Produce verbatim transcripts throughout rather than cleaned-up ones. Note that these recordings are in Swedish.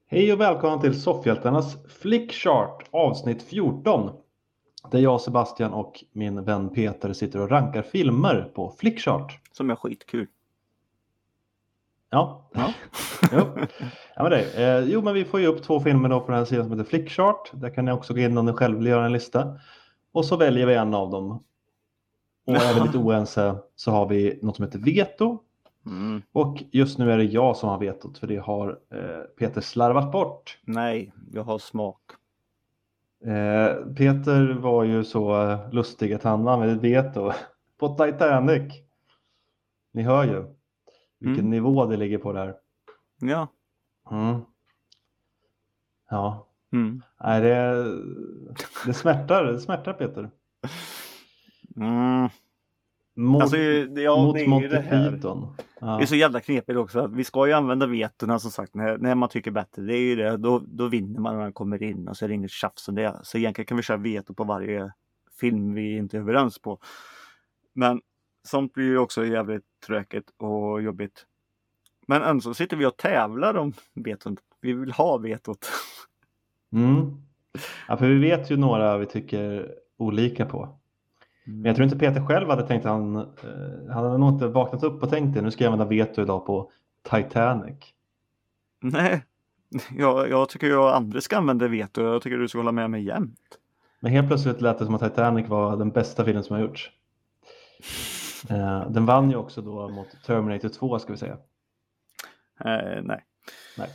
Hej och välkommen till Soffhjältarnas Flickchart avsnitt fjorton. Där jag, Sebastian och min vän Peter sitter och rankar filmer på Flickchart. Som är skitkul. Ja. Ja. jo. Ja, men det. Eh, jo, men vi får ju upp två filmer då på den här sidan som heter Flickchart. Där kan ni också gå in om ni själv vill göra en lista. Och så väljer vi en av dem. Och är vi lite oense så har vi något som heter veto. Mm. Och just nu är det jag som har vetot, för det har eh, Peter slarvat bort. Nej, jag har smak. Eh, Peter var ju så lustig att han använde veto på Titanic. Ni hör ju vilken Mm. nivå det ligger på där. Ja. Mm. Ja. Mm. Nej, det, det smärtar, det smärtar Peter. Mm. Mot, Alltså, ja, mot det är Monty det här. Python. Ja. Det är så jävla knepigt också. Att vi ska ju använda vetona som sagt när, när man tycker bättre. Det är ju det. Då, då vinner man när man kommer in och så är det inget tjafs om det. Så egentligen kan vi köra veto på varje film vi inte är överens på. Men sånt blir ju också jävligt tråkigt och jobbigt. Men ändå så sitter vi och tävlar om vetot. Vi vill ha vetot. Mm. Ja, för vi vet ju några vi tycker olika på. Men jag tror inte Peter själv hade tänkt att han, eh, han hade nog inte vaknat upp och tänkt det. Nu ska jag använda veto idag på Titanic. Nej, jag, jag tycker jag andra ska använda veto. Jag tycker du ska hålla med mig jämt. Men helt plötsligt lät det som att Titanic var den bästa filmen som har gjorts. Eh, den vann ju också då mot Terminator två, ska vi säga. Eh, nej. Nej.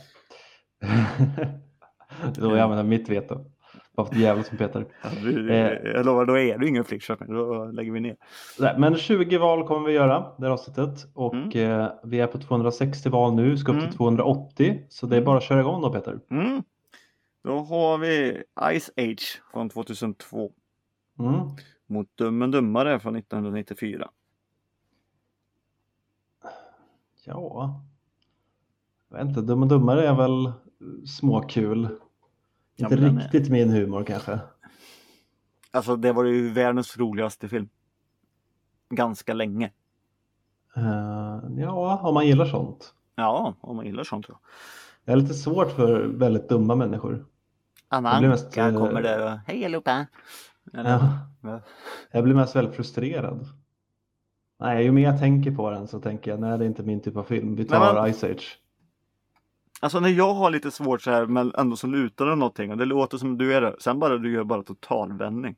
Då jag använder mitt veto. Bara för att jävlas med Peter. Ja, du, Eh, jag lovar, då är du ingen flickshot. Då lägger vi ner. nej, men tjugo val kommer vi göra det här avsnittet. Och Mm. eh, vi är på tvåhundrasextio val nu. Ska upp till Mm. tvåhundraåttio. Så det är bara att köra igång då, Peter. Mm. Då har vi Ice Age från tvåtusentvå. Mm. Mot Dum and Dummare från nittonhundranittiofyra. Ja. Jag vet inte, Dum och Dummare är väl småkul. Ja, Inte men den riktigt min humor kanske. Alltså det var ju världens roligaste film. Ganska länge. Uh, ja, om man gillar sånt. Ja, om man gillar sånt tror jag. Det är lite svårt för väldigt dumma människor. Anna Jag blir Anka mest, eh, kommer där och hej allihopa. Eller, Ja. ja. Jag blir mest väldigt frustrerad. Nej, ju mer jag tänker på den så tänker jag, nej, det är inte min typ av film. Vi tar Nej, men- Ice Age. Alltså när jag har lite svårt så här men ändå så lutar det någonting och det låter som du är det. Sen bara du gör bara totalvändning.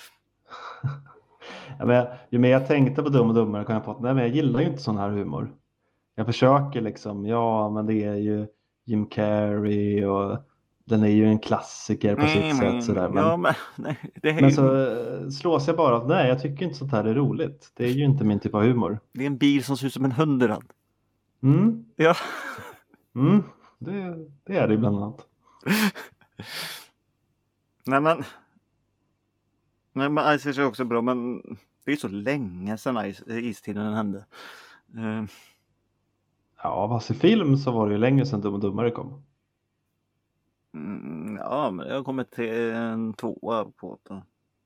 Ja, men, ju mer jag tänkte på Dum och Dummare kom jag på att nej, men jag gillar ju inte sån här humor. Jag försöker liksom, ja, men det är ju Jim Carrey och den är ju en klassiker på sitt sätt sådär. Men, Ja, men, nej, det, är, men så eh, slås jag bara att nej, jag tycker inte sånt här är roligt. Det är ju inte min typ av humor. det är en bil som ser ut som en hundrad. Mm, Ja. mm, det, det är det bland annat. Nej men. Nej men Ice Age är också bra men det är så länge sedan is, istiden hände. Uh, Ja, fast i film så var det ju länge sedan Dum och Dummare kom. mm, ja men jag har kommit till en tvåa på det.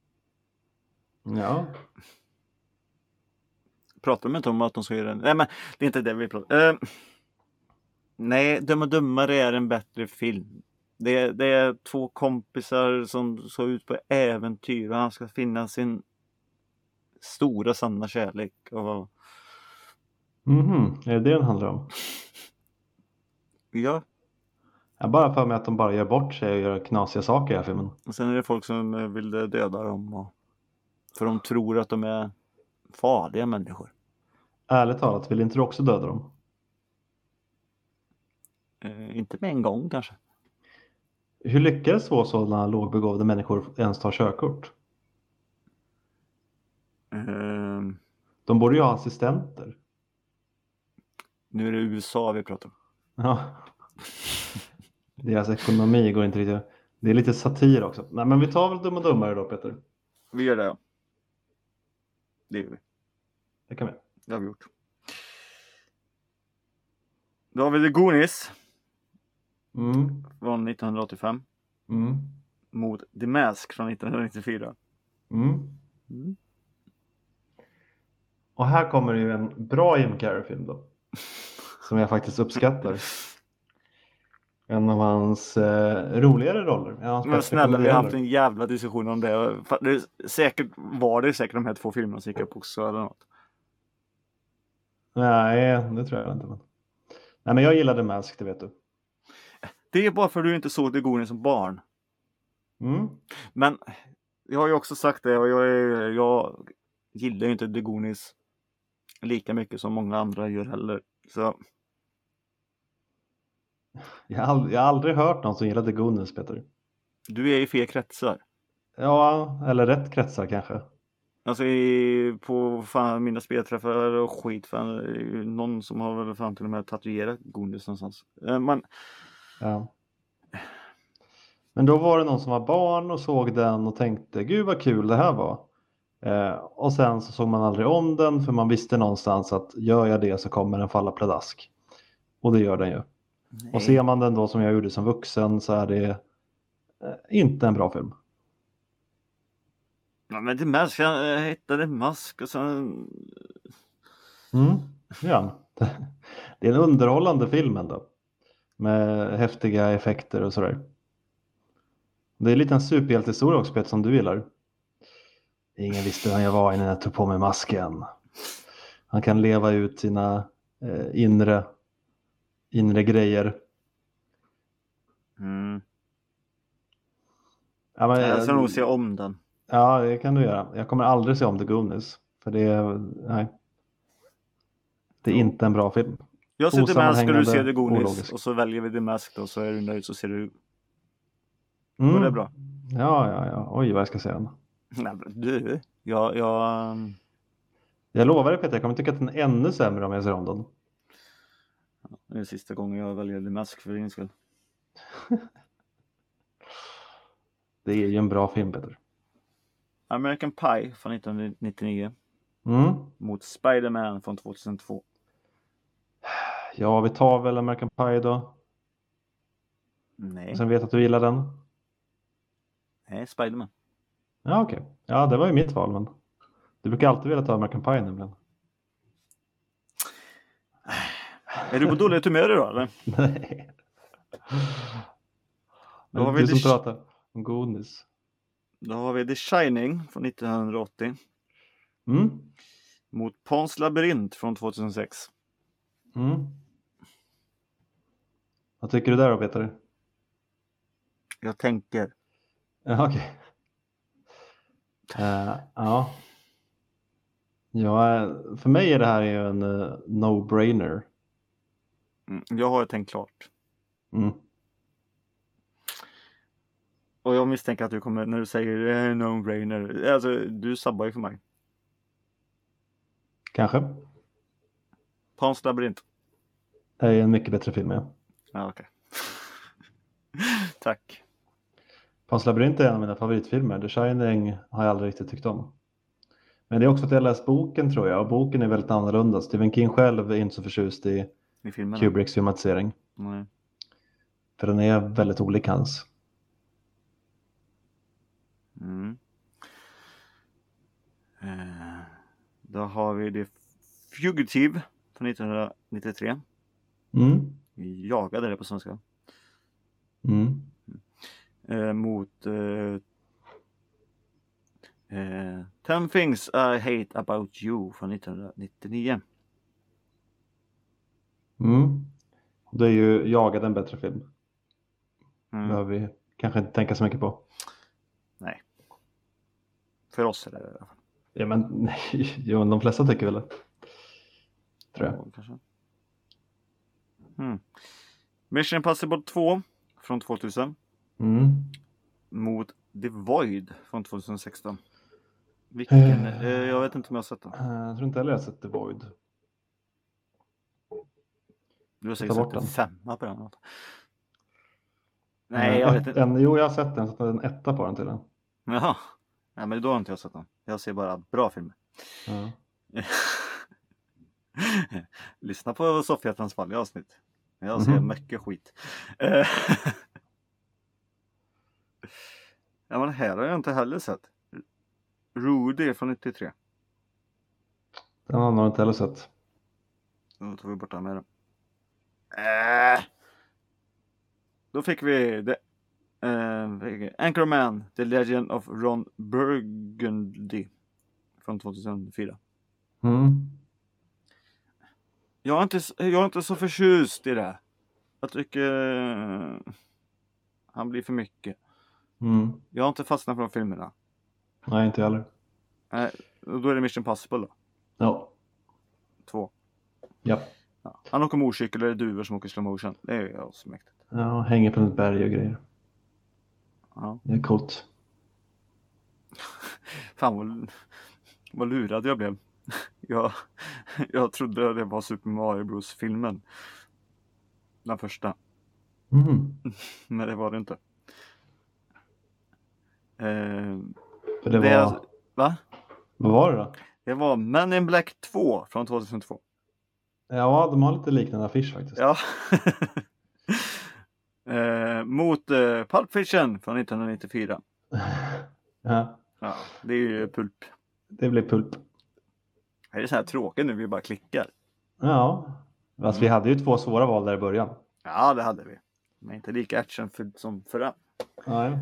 Ja. Pratar de inte om att de ska göra den? Nej men det är inte det vi pratar uh, Nej, Dum och Dummare är en bättre film. Det, det är två kompisar som så ut på äventyr och han ska finna sin stora sanna kärlek. Och, Mhm, är det det den handlar om? ja, Jag bara för mig att de bara gör bort sig och gör knasiga saker i den här filmen. och sen är det folk som vill döda dem. Och, för de tror att de är farliga människor. Ärligt talat, vill inte du också döda dem? Eh, inte med en gång kanske. Hur lyckades två sådana lågbegåvade människor ens ta körkort? Eh, De borde ju ha assistenter. nu är det U S A vi pratar om. Ja. Deras ekonomi går inte riktigt. Det är lite satir också. Nej, men vi tar väl Dum och Dummare då, Peter. Vi gör det, ja. Det gör vi. Det kan vi. Det har vi gjort. Då har vi The Goonies Mm. från nittonhundraåttiofem. Mm. Mot The Mask från nittonhundranittiofyra. Mm. Mm. Och här kommer ju en bra Jim Carrey-film då. Som jag faktiskt uppskattar. en av hans eh, roligare roller. Ja, hans Men bästa snälla, vi har haft komediroller. en jävla diskussion om det. För det är säkert var det säkert de här två filmerna som gick upp också eller något. Nej, det tror jag inte. Men... Nej, men jag gillade Mask, det vet du. Det är bara för att du inte såg The Goonies som barn. Mm. Men jag har ju också sagt det och jag, är, jag gillar ju inte The Goonies lika mycket som många andra gör heller. Så Jag har, aldrig, jag har aldrig hört någon som gillade Goonies, Peter. du är i fel kretsar. Ja, eller rätt kretsar kanske. Alltså i, på fan, mina spelträffar och skit. Fan, det är ju någon som har väl fan till och med tatuerat Goonies någonstans. Eh, Man, Ja. Men då var det någon som var barn och såg den och tänkte, gud vad kul det här var. Eh, och sen så såg man aldrig om den för man visste någonstans att gör jag det så kommer den falla pladask. Och det gör den ju. nej. Och ser man den då som jag gjorde som vuxen så är det eh, inte en bra film. Ja, men det Mask, jag hittade Mask och sen... Mm, ja. Det är en underhållande film ändå. Med häftiga effekter och sådär. Det är lite en superhjältehistoria också, Peter, som du gillar. Ingen visste vem jag var innan jag tog på mig masken. Han kan leva ut sina eh, inre, inre grejer. Mm. Ja, men, Jag ska nog se om den. Ja, det kan du göra. Jag kommer aldrig se om The Goonies. För det är, nej. Det är inte en bra film. Jag ser The Mask och du ser The Goonies. Ologisk. Och så väljer vi The Mask då. Så är du nöjd så ser du... Mm. Var det bra? Ja, ja, ja. Oj, vad jag ska säga den. Nej, men du, jag... jag... Jag lovar dig, Peter, jag kommer tycka att den är ännu sämre om jag ser om den. Det är sista gången jag väljer The Mask för din skull. Det är ju en bra film, Peter. American Pie från nittonhundranittionio. Mm. Mot Spider-Man från tvåtusentvå. Ja, vi tar väl American Pie då. Nej, Och sen vet att du gillar den. nej, Spider-Man. Ja, okej. Okay. Ja, det var ju mitt val, men du brukar alltid vilja ta American Pie nämligen. Är du på dåligt humör idag eller? Nej. Då Det har är vi du som The- pratar om Goonies. Då har vi The Shining från nittonhundraåttio. Mm. Mot Pons labyrint från tvåtusensex. Mm. Vad tycker du där då, Peter? Jag tänker. Ja, okej. Okay. Uh, ja. Ja, för mig är det här ju en uh, no-brainer. Mm, jag har tänkt klart. Mm. Och jag misstänker att du kommer, när du säger det är no-brainer. Alltså, du sabbar ju för mig. Kanske. Pons labyrint. Det är en mycket bättre film, ja. Ja, okej. Tack. Pons labyrint är en av mina favoritfilmer. The Shining har jag aldrig riktigt tyckt om. Men det är också att jag har läst boken, tror jag. Och boken är väldigt annorlunda. Stephen King själv är inte så förtjust i I filmen. Kubricks filmatisering. Nej. För den är väldigt olik hans. Mm. Eh, då har vi The Fugitive från nittonhundranittiotre. Mm. Jagade det på svenska. Mm. Eh, mot eh, eh, Ten Things I Hate About You från nittonhundranittionio. Mm. Det är ju Jagad en bättre film. Mm. Behöver vi kanske inte tänka så mycket på. Nej. För oss är det i alla fall. Ja, men nej, jo, de flesta tycker väl det. Tror jag. Ja, kanske. Mm. Mission Impossible två från tvåtusen. Mm. Mot The Void från tjugohundrasexton. Vilken, eh, jag vet inte om jag har sett den. Uh, jag tror inte heller jag har sett The Void. Du har Ta säkert bort sett en den. femma på den. Nej, jag vet inte. En, jo, jag har sett den. Så en etta på den till den. Jaha. Nej, men då har inte jag sett den. Jag ser bara bra filmer. Ja. Lyssna på Soffhjärtans fall i avsnitt. Jag ser Mhm. mycket skit. Eh, ja, men här har jag inte heller sett. Rudy från nittiotre. Den har jag inte heller sett. Då tar vi bort den med den. Äh. då fick vi the, uh, Anchorman, The Legend of Ron Burgundy från tjugohundrafyra. Mm. Jag är inte, jag är inte så förtjust i det. Jag tycker uh, han blir för mycket. Mm. Jag har inte fastnat för de filmerna. Nej, inte heller. Nej, då är det Mission Impossible då. Ja. Två. Ja. Ja. Han åker motorcykel eller duvor som åker slow motion. Det är ju också mäktigt. Ja, hänger på ett berg och grejer. Ja. Det är coolt. Fan vad, vad lurad jag blev. Jag, jag trodde det var Super Mario Bros filmen. Den första. Mm. Men det var det inte. Eh, För det var... det, va? Vad var det då? Det var Men in Black två från tjugohundratvå. Ja, de har lite liknande affisch faktiskt. Ja. eh, mot eh, Pulp Fiction från nittonhundranittiofyra. Ja. Ja, det är ju pulp. Det blir pulp. Det är så här tråkigt nu, vi bara klickar. Ja. Alltså, vi hade ju två svåra val där i början. Ja, det hade vi. Men inte lika actionfyllt som förra. Nej.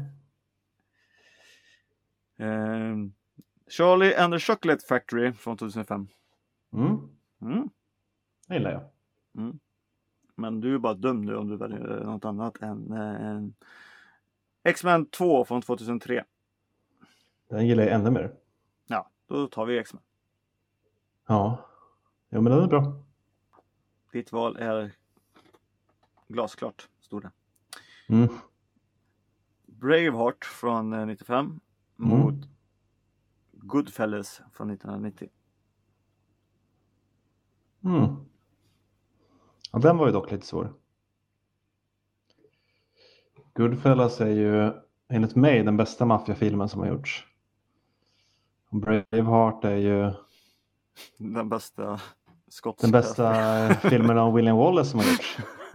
Eh, Charlie and the Chocolate Factory från tjugohundrafem. Mm. Mm. Det gillar jag. Mm. Men du är bara dum nu om du väljer något annat än eh, X-Men två från tjugohundratre. Den gillar jag ännu mer. Ja, då tar vi X-Men. Ja. Jo, men den är bra. Ditt val är glasklart, stod det. Mm. Braveheart från eh, nittiofem mot mm. Goodfellas från nittonhundranittio. Mm. Ja, den var ju dock lite svår. Goodfellas är ju enligt mig den bästa maffiafilmen som har gjorts. Braveheart är ju den bästa skotska. Den bästa filmen av William Wallace som har gjorts.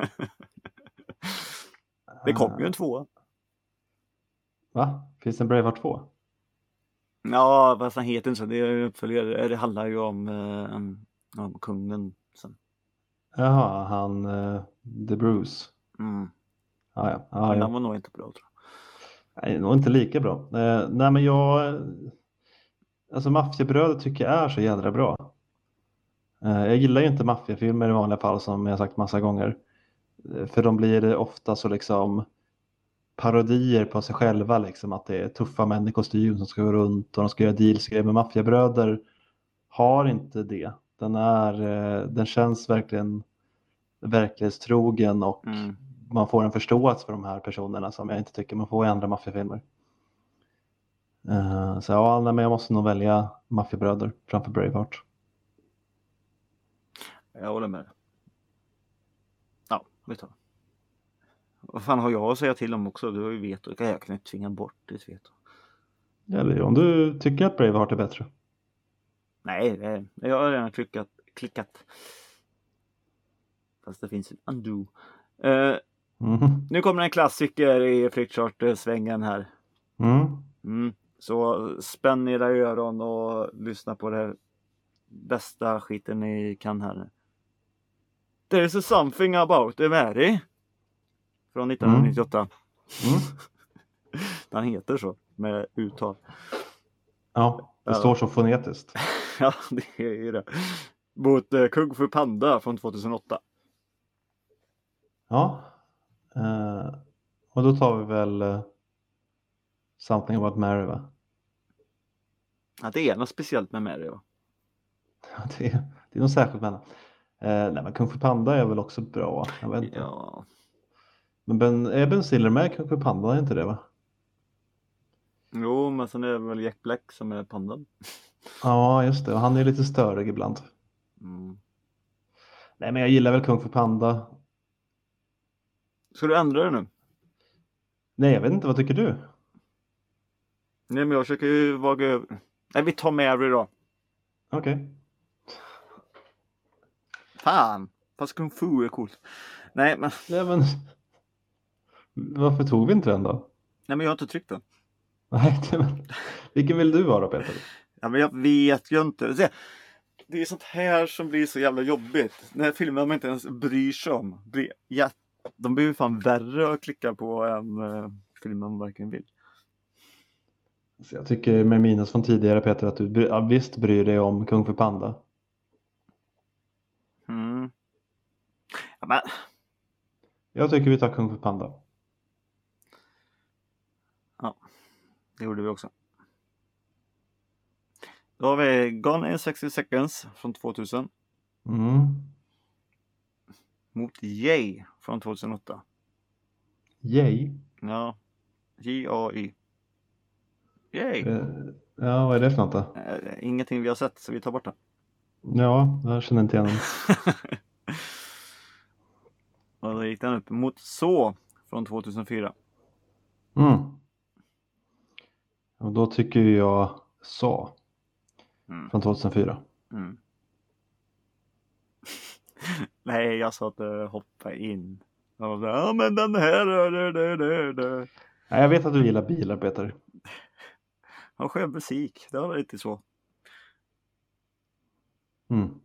Det kom ju en tvåa. Va? Finns det en Braveheart två? Ja, vad han heter inte så. Det är uppföljare. Det handlar ju om, eh, om kungen sen. Jaha, han uh, The Bruce. Mm. Ah, ja. Ah, men ja. den var nog inte bra, tror jag. Nej, nog inte lika bra. Eh, nej, men jag... Alltså maffiabrödet tycker jag är så jädra bra. Eh, jag gillar ju inte maffiafilmer i vanliga fall, som jag sagt massa gånger. Eh, för de blir ofta så liksom parodier på sig själva, liksom att det är tuffa män i kostym som ska gå runt och de ska göra dealsgrejer. Men maffiabröder har inte det. Den, är, eh, den känns verkligen verklighetstrogen och mm. man får en förståelse för de här personerna som jag inte tycker man får i andra maffiafilmer. Uh, så ja, nej, men jag måste nog välja Maffiabröder framför Braveheart. Jag håller med. Ja, vet du. Vad fan har jag att säga till om också? Du har ju veto. Jag kan inte tvinga bort ditt veto. Eller om du tycker att Braveheart är bättre. Nej, det, jag har redan klickat, klickat. Fast det finns en undo. Uh, mm. Nu kommer en klassiker i Flickchart-svängen här. Mm. Mm. Så spänn era öron och lyssna på det bästa skiten ni kan här. There's a something about a Mary från nittonhundranittioåtta. Mm. Den heter så med uttal. Ja, det ja. står så fonetiskt. Ja, det är ju det. Mot uh, Kung Fu Panda från tjugohundraåtta. Ja. Uh, och då tar vi väl uh, Something About Mary, va? Ja, det är något speciellt med Mary, va? Ja, det är, det är något särskilt med henne. Uh, nej, men Kung Fu Panda är väl också bra. Jag vet inte. Ja. Men Ben, är Ben Stiller med Kung Fu Panda, är inte det, va? Jo, men sen är det väl Jack Black som är pandan. Ja, just det. Och han är lite störig ibland. Mm. Nej, men jag gillar väl Kung Fu Panda. Ska du ändra det nu? Nej, jag vet inte. Vad tycker du? Nej, men jag försöker ju våga över. Nej, vi tar Mary då. Okej. Okay. Fan. Fast Kung Fu är coolt. Nej, men... Ja, men... Varför tog vi inte den då? Nej, men jag har inte tryckt den. Nej, men... Vilken vill du vara, Peter? Ja, men jag vet ju inte. Det är sånt här som blir så jävla jobbigt. När filmen man inte ens bryr sig om. Blir de blir ju fan värre att klicka på än uh, filmen man verkligen vill. Så jag tycker med minus från tidigare, Peter, att du bry- ja, visst bryr dig om Kung Fu Panda. Mm. Ja, men Jag tycker vi tar Kung Fu Panda. ja, det gjorde vi också. Då har vi Gone in sextio seconds från tvåtusen Mm. mot Yay från tvåtusenåtta. Yay. Ja, J A Y. Yay. Eh, ja, vad är det för något då? Eh, Ingenting vi har sett, så vi tar bort det. Ja, jag känner inte igen den. Och då gick den upp mot Så från tvåtusenfyra. Mm. Och då tycker jag Så Mm. från tvåtusenfyra. Mm. Nej, jag sa att uh, hoppa in. Och så, ja, men den här. Det, det, det, det. Ja, jag vet att du gillar bilar, Peter. Han skön musik, det var lite så. Mm.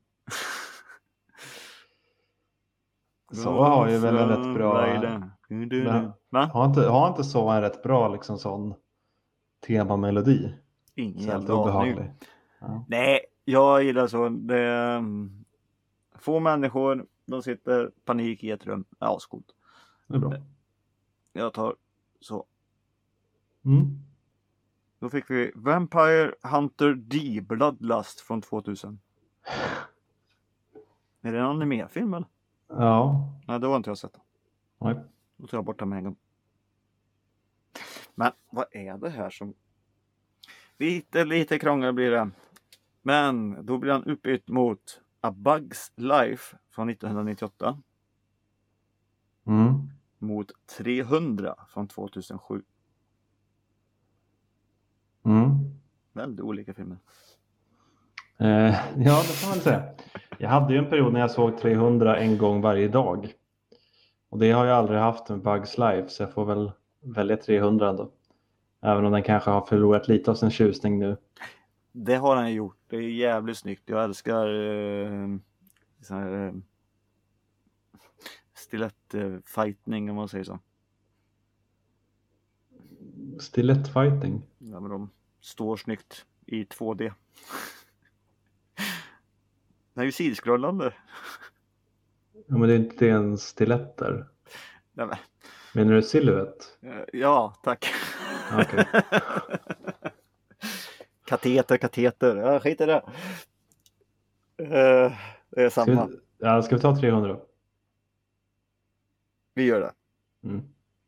Så har ju väl en rätt bra... Men, har, inte, har inte Så en rätt bra liksom sån temamelodi? Ingen Så jävla obehaglig. Ja. Nej, jag gillar så. Det är, um, få människor, de sitter panik i ett rum. Ja, skot. Det är bra. Jag tar Så. Mm. Då fick vi Vampire Hunter D Bloodlust från tvåtusen. Är det en animerfilm eller? Ja. Nej, det har inte jag sett. Nej. Då tar jag bort den med en gång. Men vad är det här som... Lite, lite krångel blir det. Men då blir han uppbytt mot A Bug's Life från nittonhundranittioåtta. Mm. Mot trehundra från tvåtusensju. Mm. Väldigt olika filmer. Eh, ja, det kan man väl säga. Jag hade ju en period när jag såg trehundra en gång varje dag. Och det har jag aldrig haft med Bugs Life, så jag får väl välja trehundra ändå. Även om den kanske har förlorat lite av sin tjusning nu. Det har han gjort. Det är jävligt snyggt. Jag älskar eh, så här, eh, stilett-fightning om man säger så. Stilett-fighting? Ja, men de står snyggt i två D. Det är ju sidskrollande. Ja, men det är inte en stilett där. Ja, men. Menar du silhuett? Ja, tack. Okay. Kateter, kateter. Ja, skit i det. Uh, det är samma. Ska vi, ja, ska vi ta trehundra? Vi gör det. Mm.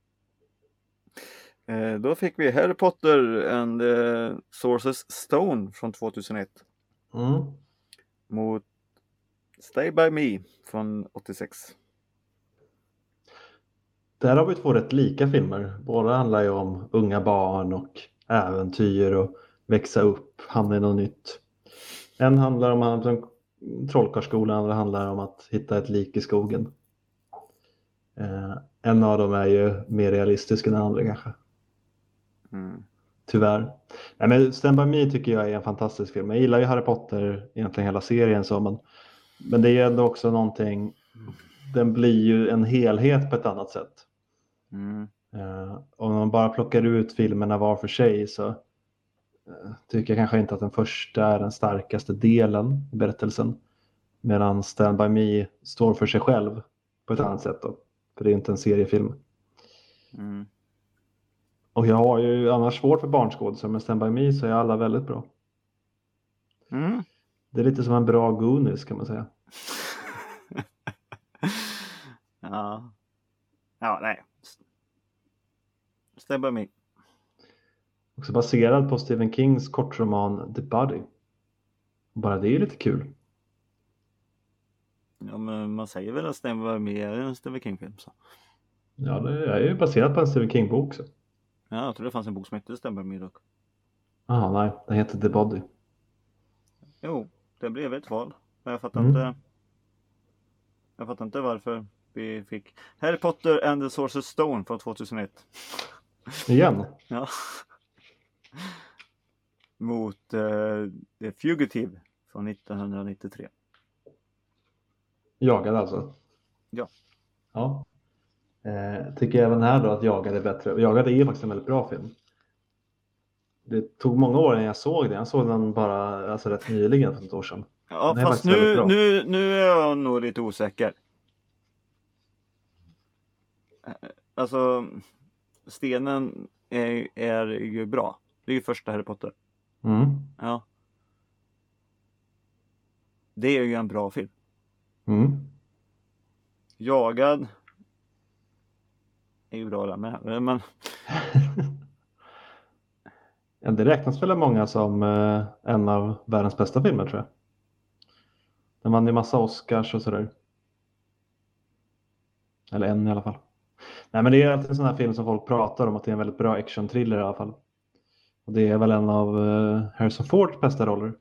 Uh, då fick vi Harry Potter and uh, Sorcerer's Stone från tvåtusenett. Mm. Mot Stay By Me från åttiosex. Där har vi två rätt lika filmer. Båda handlar ju om unga barn och äventyr och växa upp, hamna i något nytt. En handlar om en trollkarlsskola, andra handlar om att hitta ett lik i skogen. Eh, en av dem är ju mer realistisk än den andra kanske. Mm. Tyvärr. Nej, men Stand By Me tycker jag är en fantastisk film. Jag gillar ju Harry Potter, egentligen hela serien så, men, men det är ändå också någonting, den blir ju en helhet på ett annat sätt. Mm. Uh, om man bara plockar ut filmerna var för sig så uh, tycker jag kanske inte att den första är den starkaste delen i berättelsen. Medan Stand By Me står för sig själv på ett annat sätt då. För det är inte en seriefilm. Mm. Och jag har ju annars svårt för barnskådisar, men Stand By Me så är alla väldigt bra. Mm. Det är lite som en bra Goonies kan man säga. Ja. Ja, nej. Stand By Me. Också baserad på Stephen Kings kortroman The Body. Bara det är lite kul. Ja, men man säger väl att Stand By Me är en Stephen King-film så. Ja, det är ju baserat på en Stephen King-bok så. Ja, jag tror det fanns en bok som hette Stand By Me dock. Jaha, nej. Den heter The Body. Jo, det blev ett val. Men jag fattar Mm. inte. Jag fattar inte varför vi fick Harry Potter and the Sorcerer's Stone från tvåtusenett. Igen? Ja. Mot uh, The Fugitive från nittonhundranittiotre. Jagad alltså? Ja. Ja. Eh, tycker även här då att Jagad är bättre. Och Jagad är ju faktiskt en väldigt bra film. Det tog många år innan jag såg den. Jag såg den bara alltså, rätt nyligen för ett år sedan. Ja, Den är fast faktiskt väldigt nu, bra. nu, nu är jag nog lite osäker. Alltså, stenen är, är ju bra. Det är ju första Harry Potter. Mm. Ja. Det är ju en bra film. Mm. Jagad är ju bra där med. Men... Ja, det räknas väl av många som eh, en av världens bästa filmer tror jag. Den vann ju massa Oscars och sådär. Eller en i alla fall. Nej, men det är alltid en sån här film som folk pratar om att det är en väldigt bra action-thriller i alla fall. Och det är väl en av eh, Harrison Fords bästa roller.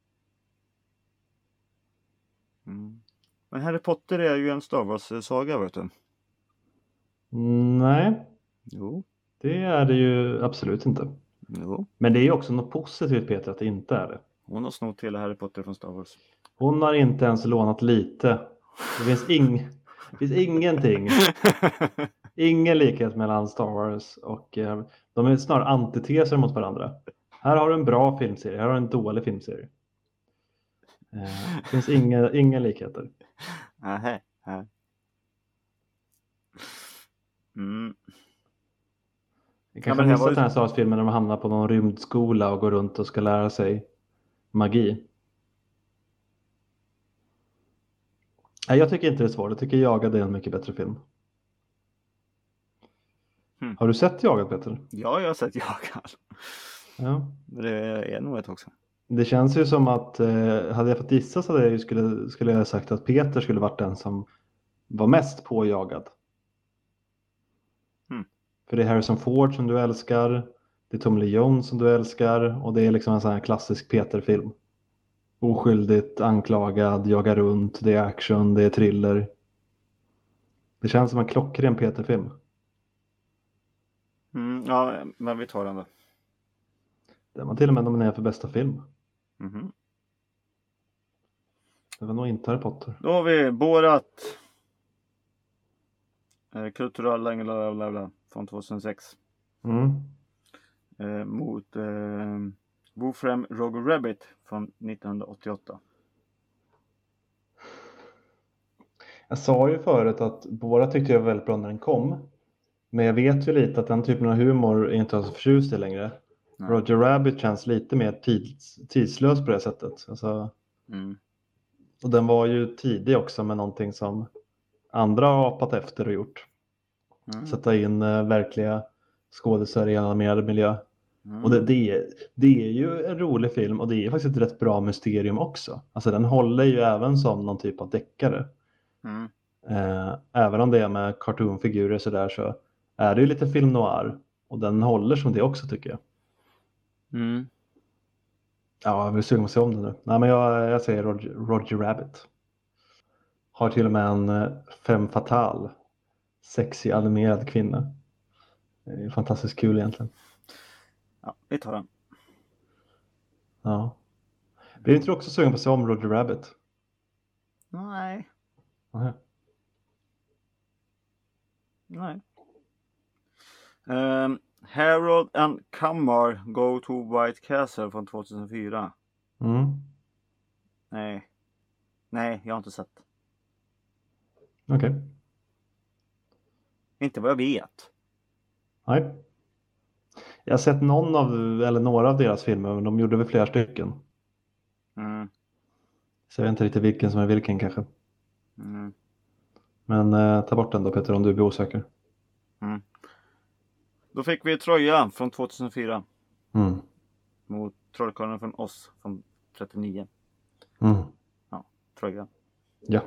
Mm. Men Harry Potter är ju en Star Wars-saga, vet du. Mm, nej, Jo. det är det ju absolut inte. Jo. Men det är ju också något positivt, Peter, att det inte är det. Hon har snott hela Harry Potter från Star Wars. Hon har inte ens lånat lite. Det finns, ing... det finns ingenting. Ingen likhet mellan Star Wars och... Eh, de är snarare antiteser mot varandra. Här har du en bra filmserie, här har du en dålig filmserie. Eh, det finns inga, inga likheter. Nähä. Nej. Mm. Jag kanske Ja, har men här missat var ju- den här Star Wars-filmen när de hamnar på någon rymdskola och går runt och ska lära sig magi. Nej, jag tycker inte det är svårt. Jag tycker Jagad är en mycket bättre film. Hmm. Har du sett Jagad, Peter? Ja, jag har sett Jagad. Ja. Det är nog ett också. Det känns ju som att eh, hade jag fått gissa så hade jag ju skulle, skulle jag ha sagt att Peter skulle varit den som var mest påjagad. Hmm. För det är Harrison Ford som du älskar, det är Tom Lee Jones som du älskar och det är liksom en sån här klassisk Peter-film. Oskyldigt anklagad, jagar runt, det är action, det är thriller. Det känns som en klockren Peter-film. Mm, ja, men vi tar den då. Den var till och med nominerad för bästa film. Mhm. Det var nog inte Harry Potter. Då har vi Borat. Eh, kulturella änglar från tjugohundrasex. Mm. Eh, mot eh, Wolfram Roger Rabbit från nittonhundraåttioåtta. Jag sa ju förut att båda tyckte jag var väldigt bra när den kom. Men jag vet ju lite att den typen av humor är inte jag så förtjust i längre. Nej. Roger Rabbit känns lite mer tids, tidslös på det sättet. Alltså, Mm. och den var ju tidig också med någonting som andra har apat efter och gjort. Mm. Sätta in uh, verkliga skådespelare i en animerad miljö. Mm. Och det, det, det är ju en rolig film och det är faktiskt ett rätt bra mysterium också. Alltså den håller ju även som någon typ av deckare. Mm. Eh, även om det är med cartoonfigurer så där så är det ju lite film noir. Och den håller som det också tycker jag. Mm. Ja, jag vill suga mig om det nu. Nej, men jag, jag säger Roger, Roger Rabbit. Har till och med en eh, femme fatale. Sexig animerad kvinna. Det är fantastiskt kul egentligen. Ja, vi tar den. Ja. Blir inte du också sugen på att se om Roger Rabbit? Nej. Aha. Nej. Um, Harold and Kumar Go to White Castle från tjugohundrafyra. Mm. Nej. Nej, jag har inte sett. Okej. Okay. Inte vad jag vet. Nej. Jag har sett någon av, eller några av deras filmer, men de gjorde väl flera stycken. Mm. Så jag vet inte riktigt vilken som är vilken kanske. Mm. Men eh, ta bort den då Peter om du blir osäker. Mm. Då fick vi Troja från tjugohundrafyra. Mm. Mot Trollkarlen från Oz från trettionio. Mm. Ja, Troja. Ja.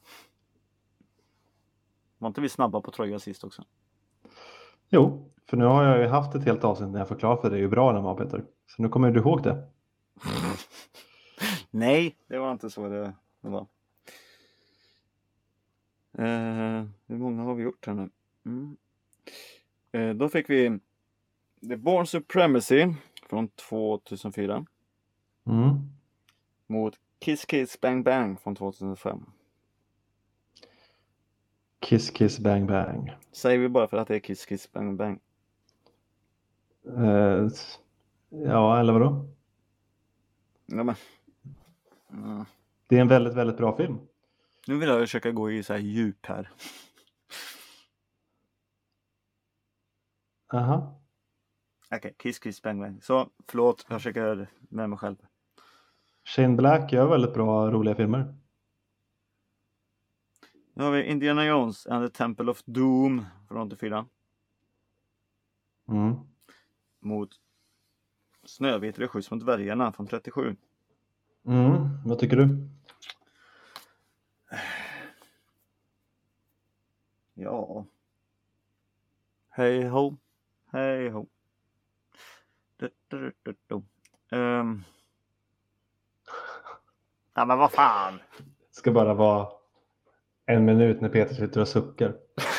Var inte vi snabba på Troja sist också? Jo, för nu har jag ju haft ett helt avsnitt när jag förklarar för dig hur bra den var Peter. Så nu kommer du ihåg det. Nej, det var inte så det, det var. Eh, hur många har vi gjort här nu? Mm. Eh, då fick vi The Bourne Supremacy från tjugohundrafyra. Mm. Mot Kiss Kiss Bang Bang från tjugohundrafem. Kiss Kiss Bang Bang. Säger vi bara för att det är Kiss Kiss Bang Bang. Eh, ja, eller vadå? Ja, men. Mm. Det är en väldigt, väldigt bra film. Nu vill jag försöka gå i så här djup här. Aha. Okej, okay, Kiss Kiss Bang Bang. Så, förlåt, jag försöker göra det med mig själv. Shane Black gör väldigt bra, roliga filmer. Nu har vi Indiana Jones and the Temple of Doom från åttiofyra. Mm. Mot Snövit eller Skjuts mot dvärgarna från trettiosju. Mm. Vad tycker du? Ja. Hej ho. Hej ho. Du, du, du, du. Um. Ja, men vad fan. Det ska bara vara en minut när Peter sitter och suckar.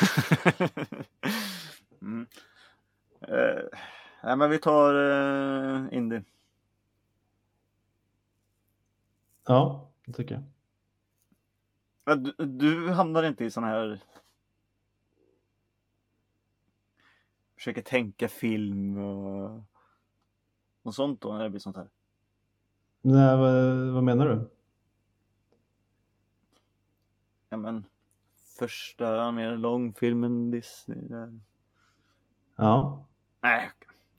mm. uh, ja, men vi tar uh, Indy. Ja, det tycker jag. Ja, du, du hamnar inte i sån här... Försöker tänka film och, och sånt då när det blir sånt här. Nej, vad, vad menar du? Ja, men första mer långfilmen Disney där. Ja. Nej.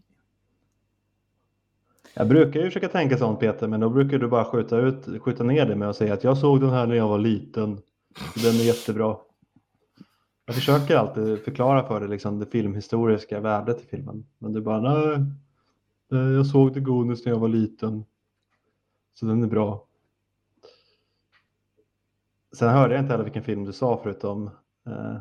Jag brukar ju försöka tänka sånt, Peter, men då brukar du bara skjuta, ut, skjuta ner det med att säga att jag såg den här när jag var liten. Den är jättebra. Jag försöker alltid förklara för dig liksom, det filmhistoriska värdet i filmen. Men du bara, nej, jag såg The Goonies när jag var liten. Så den är bra. Sen hörde jag inte heller vilken film du sa förutom eh,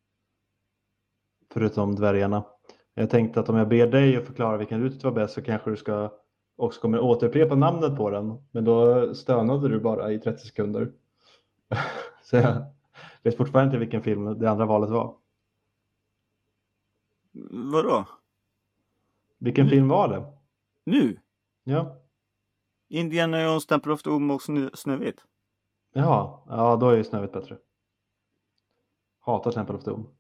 förutom dvärgarna. Jag tänkte att om jag ber dig att förklara vilken du tyckte var bäst så kanske du ska också kommer återupprepa namnet på den. Men då stönade du bara i trettio sekunder. Så jag vet fortfarande inte vilken film det andra valet var. Vadå? Vilken nu. film var det? Nu? Ja. Indiana Jones, Temple of Doom och Snö- Snövit. Jaha, ja då är ju Snövit bättre. Hatar Temple of Doom.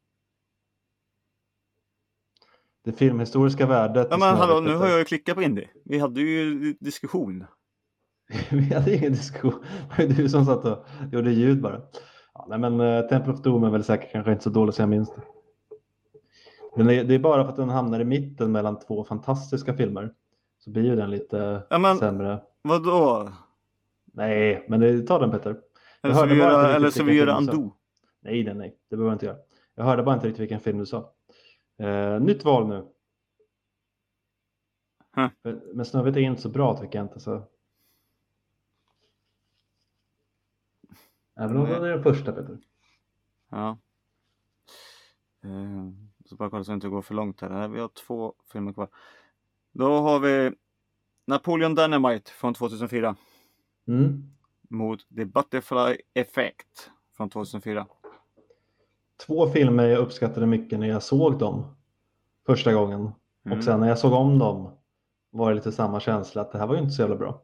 Det filmhistoriska värdet. Ja, men hallå, nu har jag ju klickat på Indy. Vi hade ju diskussion. Vi hade ingen diskussion. Det var du som satt och gjorde ljud bara. Ja, nej, men uh, Temple of Doom är väl säkert kanske inte så dåligt så jag minns det. Men det, det är bara för att den hamnar i mitten mellan två fantastiska filmer. Så blir ju den lite ja, men, sämre. Vadå? Nej, men det, ta den Peter. Eller så vi göra, eller så vi göra Undo. Nej, nej, nej. Det behöver jag inte göra. Jag hörde bara inte riktigt vilken film du sa. Uh, nytt val nu. Huh. Men Snövit är inte så bra tycker jag inte. Så... Även om det är den första, Peter. Ja. Uh, så bara kolla så att det inte går för långt här. Vi har två filmer kvar. Då har vi Napoleon Dynamite från tvåtusenfyra. Mm. Mot The Butterfly Effect från tvåtusenfyra. Två filmer jag uppskattade mycket när jag såg dem första gången. Mm. Och sen när jag såg om dem var det lite samma känsla att det här var ju inte så jävla bra.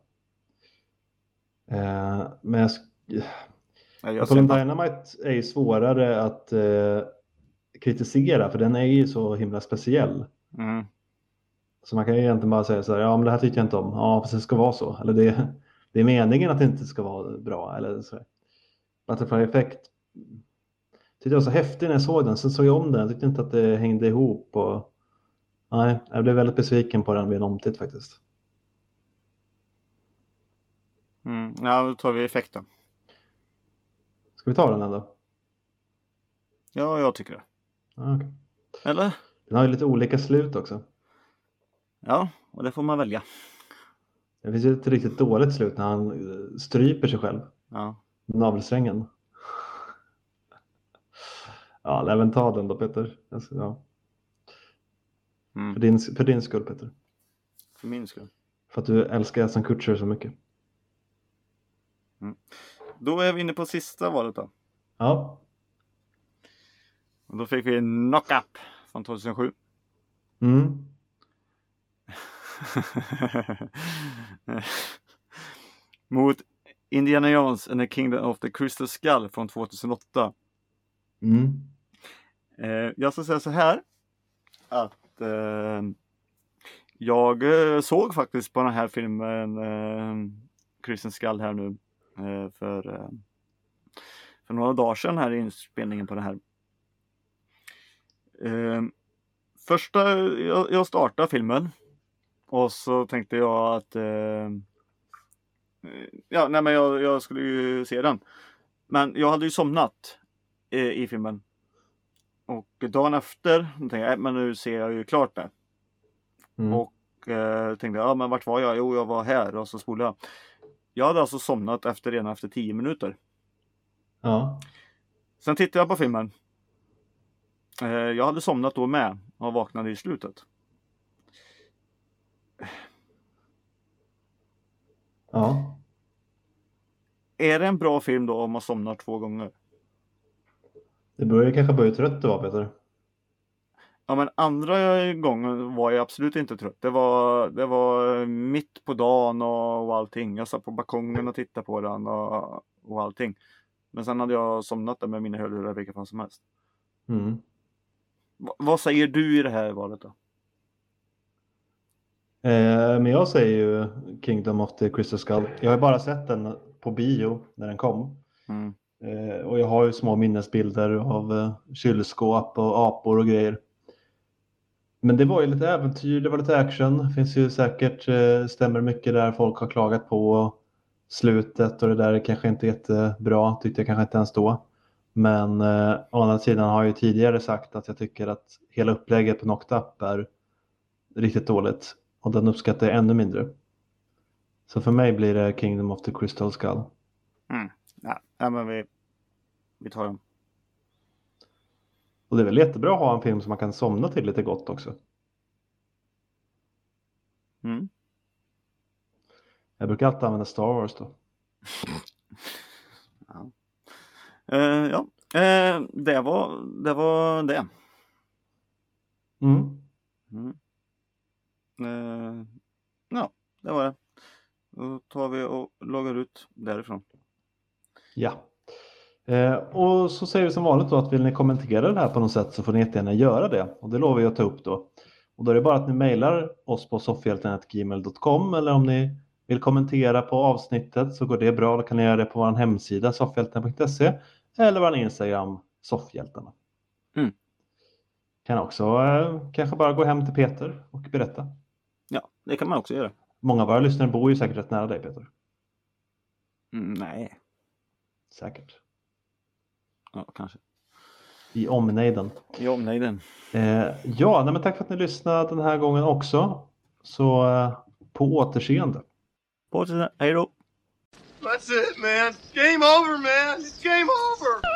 Eh, men jag... jag Napoleon Dynamite är ju svårare att eh, kritisera för den är ju så himla speciell. Mm. Så man kan ju egentligen bara säga så här, ja men det här tycker jag inte om. Ja, fast det ska vara så. Eller det, det är meningen att det inte ska vara bra. Eller så. Butterfly Effect tyckte jag var så häftig när jag såg den. Sen såg jag om den. Jag tyckte inte att det hängde ihop. Och... Nej, jag blev väldigt besviken på den vid en omtitt faktiskt. Mm. Ja, då tar vi Effekt då. Ska vi ta den ändå? Ja, jag tycker det. Ah, okay. Eller? Den har ju lite olika slut också. Ja, och det får man välja. Det finns ju ett riktigt dåligt slut när han stryper sig själv. Ja. Navelsträngen. Ja, även ta den då Peter. Alltså, ja. Mm. För, din, för din skull Peter. För min skull. För att du älskar Aston Kutcher så mycket. Mm. Då är vi inne på sista valet då. Ja. Och då fick vi Knock Up från tvåtusensju. Mm. Mot Indiana Jones and the Kingdom of the Crystal Skull från tvåtusenåtta. Mm. Eh, jag ska säga så här. Att eh, jag eh, såg faktiskt på den här filmen eh, Crystal Skull här nu. Eh, för, eh, för några dagar sedan här i inspelningen på det här. Eh, första, jag, jag startade filmen. Och så tänkte jag att eh, ja, nej men jag, jag skulle ju se den. Men jag hade ju somnat eh, i filmen. Och dagen efter tänkte jag, men nu ser jag ju klart det. Mm. Och eh, tänkte, ja men vart var jag? Jo, jag var här och så spolade jag. Jag hade alltså somnat efter redan efter tio minuter. Ja. Sen tittade jag på filmen. Eh, jag hade somnat då med och vaknade i slutet. Ja. Är det en bra film då om man somnar två gånger? Det börjar kanske börja trött du var, Peter. Ja, men andra gången var jag absolut inte trött. Det var, det var mitt på dagen och, och allting. Jag satt på balkongen och tittade på den och, och allting. Men sen hade jag somnat där med mina hörlurar vilka fan som helst. Mm. V- vad säger du i det här valet då? Eh, men jag säger ju Kingdom of the Crystal Skull. Jag har bara sett den på bio när den kom. Mm. Eh, och jag har ju små minnesbilder av eh, kylskåp och apor och grejer. Men det var ju lite äventyr, det var lite action. Det finns ju säkert, eh, stämmer mycket där folk har klagat på slutet och det där kanske inte är jättebra, tyckte jag kanske inte ens då. Men eh, å andra sidan har jag ju tidigare sagt att jag tycker att hela upplägget på Knocked Up är riktigt dåligt. Och den uppskattar jag ännu mindre. Så för mig blir det Kingdom of the Crystal Skull. Mm. Ja, ja, men vi, vi tar den. Och det är väl jättebra att ha en film som man kan somna till lite gott också. Mm. Jag brukar alltid använda Star Wars då. Ja, eh, ja. Eh, det var det. Var det. Mm. Mm. Eh, ja, det var det. Då tar vi och loggar ut därifrån. Ja. Eh, och så säger vi som vanligt då att vill ni kommentera det här på något sätt så får ni jättegärna göra det. Och det lovar jag att ta upp då. Och då är det bara att ni mejlar oss på soffhjälten at gmail dot com eller om ni vill kommentera på avsnittet så går det bra. Då kan ni göra det på vår hemsida soffhjälten punkt se eller vår Instagram soffhjältarna. Mm. Kan också eh, kanske bara gå hem till Peter och berätta. Ja, det kan man också göra. Många av våra lyssnare bor ju säkert rätt nära dig, Peter. Mm, nej. Säkert. Ja, kanske. I omnejden. I omnejden. Eh, ja, nej, men tack för att ni lyssnade den här gången också. Så eh, på återseende. På återseende. Hej då. That's it, man. Game over, man. It's game over.